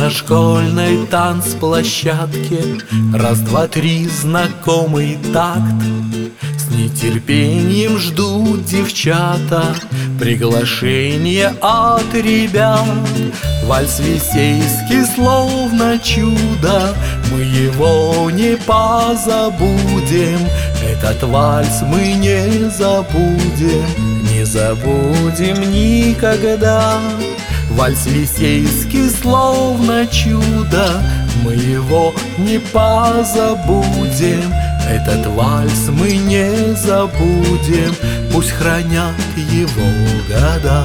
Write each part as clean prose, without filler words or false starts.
на школьной танцплощадке раз, два, три знакомый такт. С нетерпением ждут девчата приглашение от ребят. Вальс висейский словно чудо, мы его не позабудем. Этот вальс мы не забудем, не забудем никогда. Вальс висейский словно чудо, мы его не позабудем. Этот вальс мы не забудем, пусть хранят его года.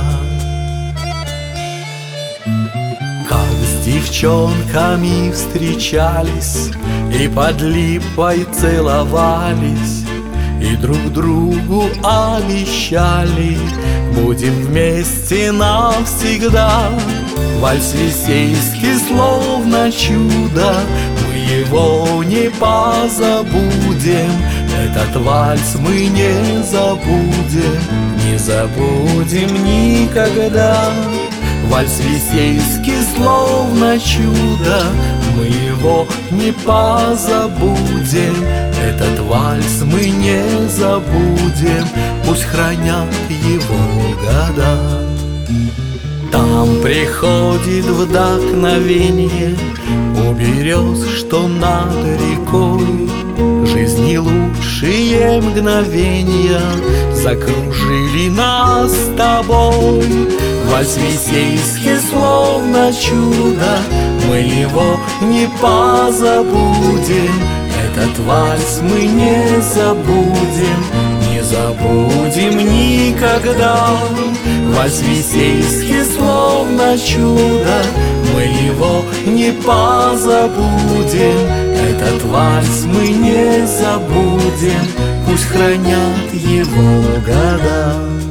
Как с девчонками встречались и под липой целовались, и друг другу обещали: будем вместе навсегда. Вальс висейский словно чудо, мы его не позабудем. Этот вальс мы не забудем, не забудем никогда. Вальс висейский словно чудо, мы его не позабудем. Этот вальс мы не забудем, пусть хранят его года. Там приходит вдохновение у берез, что над рекой. Жизни лучшие мгновения закружили нас с тобой. Вальс висейский словно чудо, мы его не позабудем. Этот вальс мы не забудем, не забудем никогда. Вальс висейский словно чудо, мы его не позабудем. Этот вальс мы не забудем, пусть хранят его года.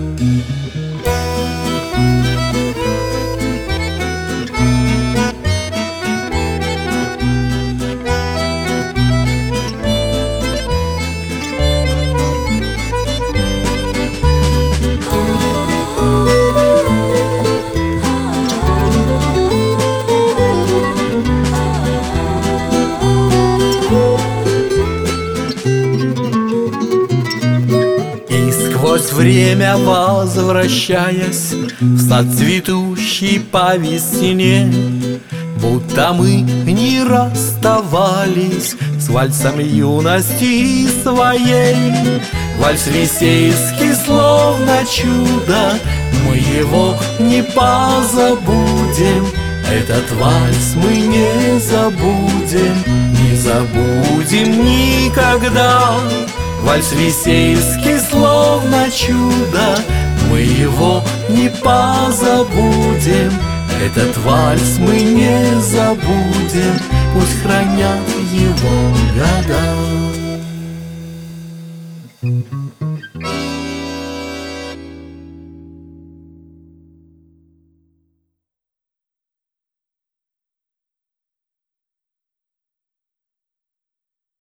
Сквозь время возвращаясь в сад цветущий по весне, будто мы не расставались с вальсом юности своей. Вальс висейский словно чудо, мы его не позабудем. Этот вальс мы не забудем, не забудем никогда. Вальс висейский словно чудо, мы его не позабудем. Этот вальс мы не забудем, пусть хранят его года.